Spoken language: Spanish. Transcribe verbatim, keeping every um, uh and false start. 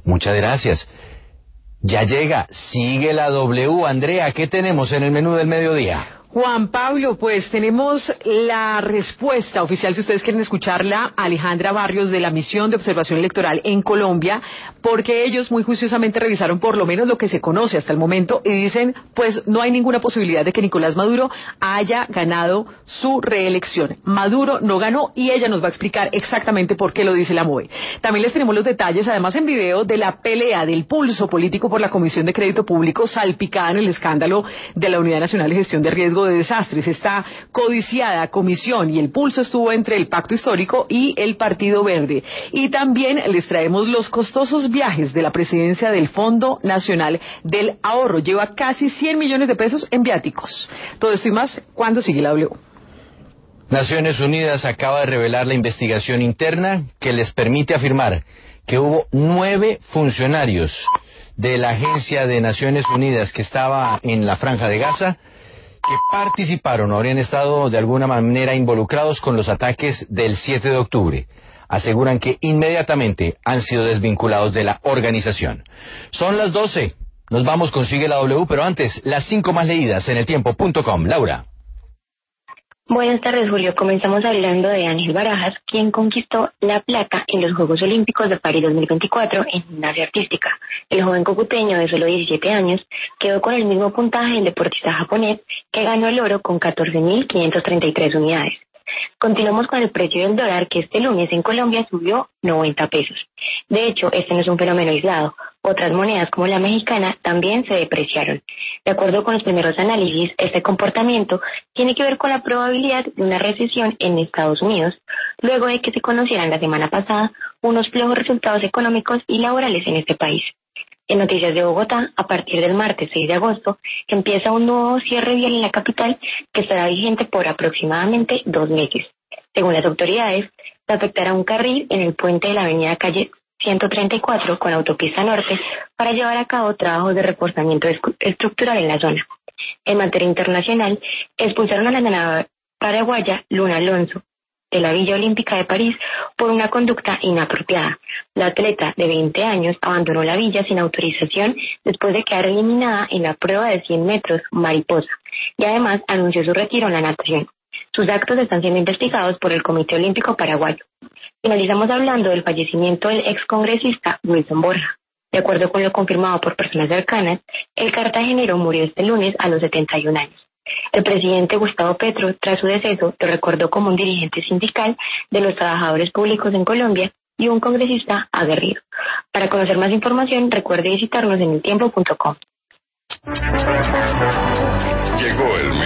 Muchas gracias. Ya llega, sigue la W. Andrea, ¿qué tenemos en el menú del mediodía? Juan Pablo, pues tenemos la respuesta oficial, si ustedes quieren escucharla, a Alejandra Barrios de la Misión de Observación Electoral en Colombia, porque ellos muy juiciosamente revisaron por lo menos lo que se conoce hasta el momento y dicen, pues no hay ninguna posibilidad de que Nicolás Maduro haya ganado su reelección. Maduro no ganó y ella nos va a explicar exactamente por qué lo dice la MOVE. También les tenemos los detalles, además en video, de la pelea del pulso político por la Comisión de Crédito Público salpicada en el escándalo de la Unidad Nacional de Gestión de Riesgo de Desastres. Esta codiciada comisión y el pulso estuvo entre el Pacto Histórico y el Partido Verde. Y también les traemos los costosos viajes de la presidencia del Fondo Nacional del Ahorro. Lleva casi cien millones de pesos en viáticos. Todo esto y más, ¿cuándo sigue la W? Naciones Unidas acaba de revelar la investigación interna que les permite afirmar que hubo nueve funcionarios de la Agencia de Naciones Unidas que estaba en la Franja de Gaza que participaron o habrían estado de alguna manera involucrados con los ataques del siete de octubre. Aseguran que inmediatamente han sido desvinculados de la organización. Son las doce. Nos vamos con Sigue la W, pero antes, las cinco más leídas en el tiempo punto com. Laura. Buenas tardes, Julio. Comenzamos hablando de Ángel Barajas, quien conquistó la plata en los Juegos Olímpicos de París dos mil veinticuatro en gimnasia artística. El joven cocuteño de solo diecisiete años quedó con el mismo puntaje del deportista japonés, que ganó el oro con catorce mil quinientas treinta y tres unidades. Continuamos con el precio del dólar, que este lunes en Colombia subió noventa pesos. De hecho, este no es un fenómeno aislado. Otras monedas como la mexicana también se depreciaron. De acuerdo con los primeros análisis, este comportamiento tiene que ver con la probabilidad de una recesión en Estados Unidos, luego de que se conocieran la semana pasada unos flojos resultados económicos y laborales en este país. En Noticias de Bogotá, a partir del martes seis de agosto, empieza un nuevo cierre vial en la capital que estará vigente por aproximadamente dos meses. Según las autoridades, se afectará un carril en el puente de la avenida Calle ciento treinta y cuatro con autopista norte para llevar a cabo trabajos de reforzamiento estructural en la zona. En materia internacional, expulsaron a la ganadora paraguaya Luna Alonso de la Villa Olímpica de París por una conducta inapropiada. La atleta de veinte años abandonó la villa sin autorización después de quedar eliminada en la prueba de cien metros mariposa y además anunció su retiro en la natación. Sus actos están siendo investigados por el Comité Olímpico Paraguayo. Finalizamos hablando del fallecimiento del excongresista Wilson Borja. De acuerdo con lo confirmado por personas cercanas, el cartagenero murió este lunes a los setenta y un años. El presidente Gustavo Petro, tras su deceso, lo recordó como un dirigente sindical de los trabajadores públicos en Colombia y un congresista aguerrido. Para conocer más información, recuerde visitarnos en el tiempo punto com. Llegó el